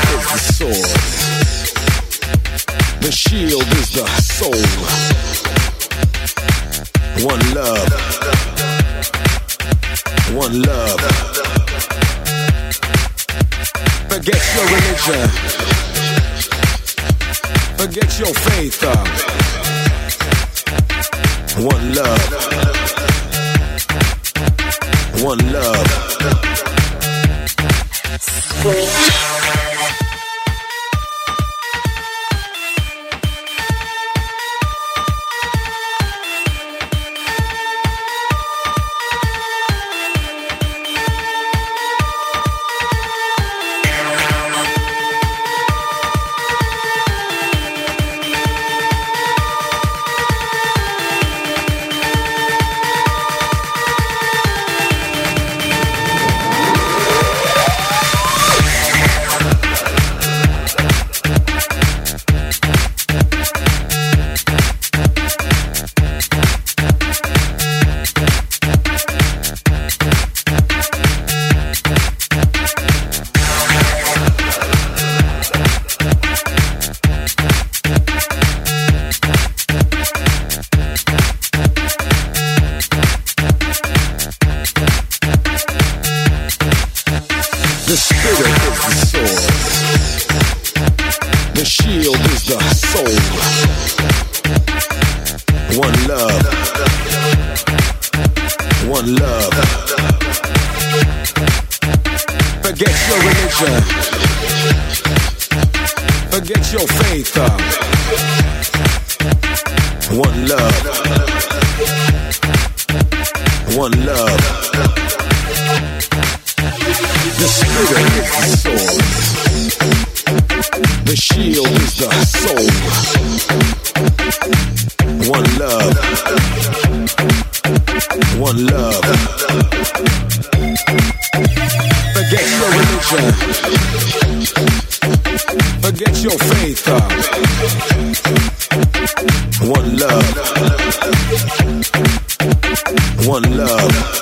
is the sword. The shield is the soul. One love. One love. Forget your religion. Forget your faith. One love. One love. The spirit is the sword. The shield is the soul. One love. One love. Forget your religion. Forget your faith. One love. One love. The spirit is the sword. The shield is the soul. One love. One love. Forget your religion. Forget your faith. One love. One love.